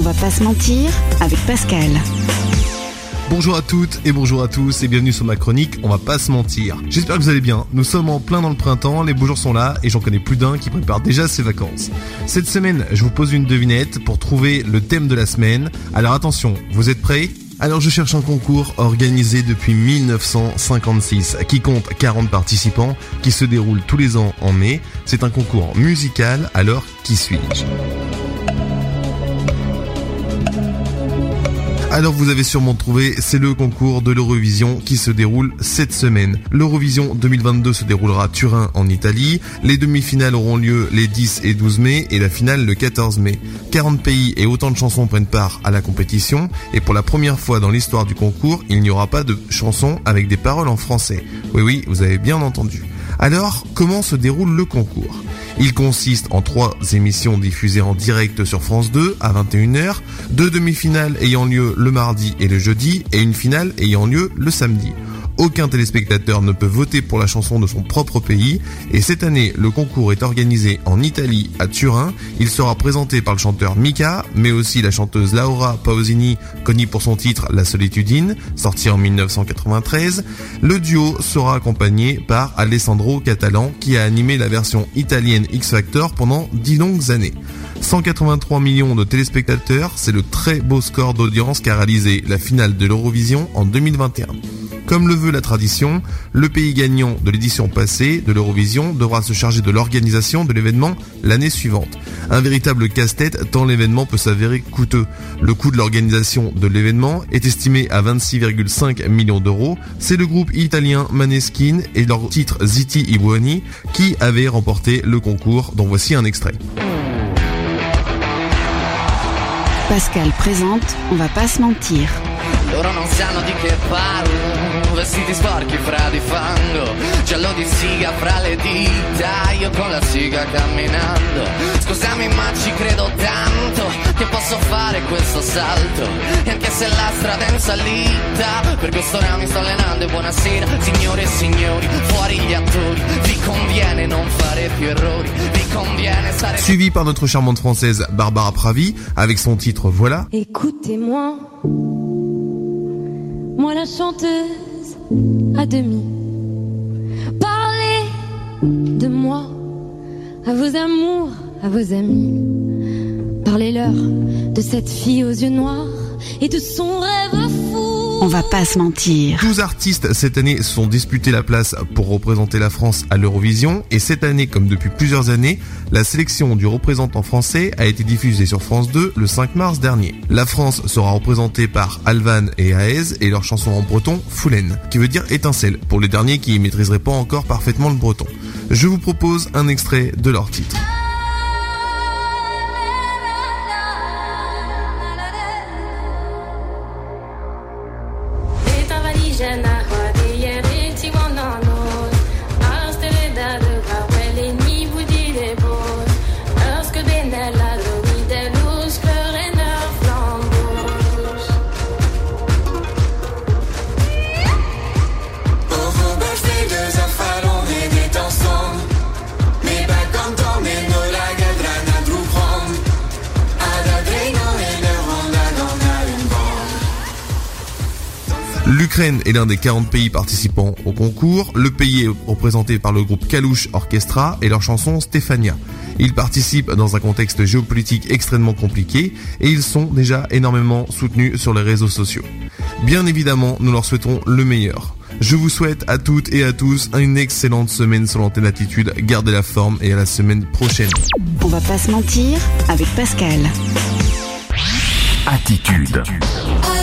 va pas se mentir avec Pascal. Bonjour à toutes et bonjour à tous et bienvenue sur ma chronique On va pas se mentir. J'espère que vous allez bien. Nous sommes en plein dans le printemps, les beaux jours sont là et j'en connais plus d'un qui prépare déjà ses vacances. Cette semaine, je vous pose une devinette pour trouver le thème de la semaine. Alors attention, vous êtes prêts ? Alors je cherche un concours organisé depuis 1956 qui compte 40 participants qui se déroule tous les ans en mai. C'est un concours musical, alors qui suis-je ? Alors vous avez sûrement trouvé, c'est le concours de l'Eurovision qui se déroule cette semaine. L'Eurovision 2022 se déroulera à Turin en Italie, les demi-finales auront lieu les 10 et 12 mai et la finale le 14 mai. 40 pays et autant de chansons prennent part à la compétition et pour la première fois dans l'histoire du concours, il n'y aura pas de chansons avec des paroles en français. Oui, vous avez bien entendu. Alors, comment se déroule le concours ? Il consiste en 3 émissions diffusées en direct sur France 2 à 21h, 2 demi-finales ayant lieu le mardi et le jeudi et une finale ayant lieu le samedi. Aucun téléspectateur ne peut voter pour la chanson de son propre pays et cette année, le concours est organisé en Italie à Turin. Il sera présenté par le chanteur Mika, mais aussi la chanteuse Laura Pausini, connue pour son titre La Solitudine, sorti en 1993. Le duo sera accompagné par Alessandro Catalan, qui a animé la version italienne X Factor pendant 10 longues années. 183 millions de téléspectateurs, c'est le très beau score d'audience qu'a réalisé la finale de l'Eurovision en 2021. Comme le veut la tradition, le pays gagnant de l'édition passée de l'Eurovision devra se charger de l'organisation de l'événement l'année suivante. Un véritable casse-tête tant l'événement peut s'avérer coûteux. Le coût de l'organisation de l'événement est estimé à 26,5 millions d'euros. C'est le groupe italien Maneskin et leur titre Zitti I Buoni qui avaient remporté le concours, dont voici un extrait. Pascal présente On va pas se mentir. Loro non sanno di che parlo, vestiti sporchi fra di fango, giallo di siga fra le dita, io con la siga camminando. Scusami ma ci credo tanto, che posso fare questo salto, e anche se la strada è in salita, per quest'ora mi sto allenando e buonasera, signore e signori, fuori gli attori, vi conviene non fare più errori, vi conviene stare... Suivi par notre charmante française Barbara Pravi, avec son titre Voilà. Écoutez-moi, moi la chanteuse à demi. Parlez de moi à vos amours, à vos amis. Parlez-leur de cette fille aux yeux noirs et de son rêve fou. On va pas se mentir. 12 artistes cette année se sont disputés la place pour représenter la France à l'Eurovision et cette année, comme depuis plusieurs années, la sélection du représentant français a été diffusée sur France 2 le 5 mars dernier. La France sera représentée par Alvan et Aez et leur chanson en breton Foulen, qui veut dire étincelle pour les derniers qui ne maîtriseraient pas encore parfaitement le breton. Je vous propose un extrait de leur titre. L'Ukraine est l'un des 40 pays participants au concours. Le pays est représenté par le groupe Kalush Orchestra et leur chanson Stefania. Ils participent dans un contexte géopolitique extrêmement compliqué et ils sont déjà énormément soutenus sur les réseaux sociaux. Bien évidemment, nous leur souhaitons le meilleur. Je vous souhaite à toutes et à tous une excellente semaine sur l'antenne Attitude. Gardez la forme et à la semaine prochaine. On va pas se mentir avec Pascal. Attitude.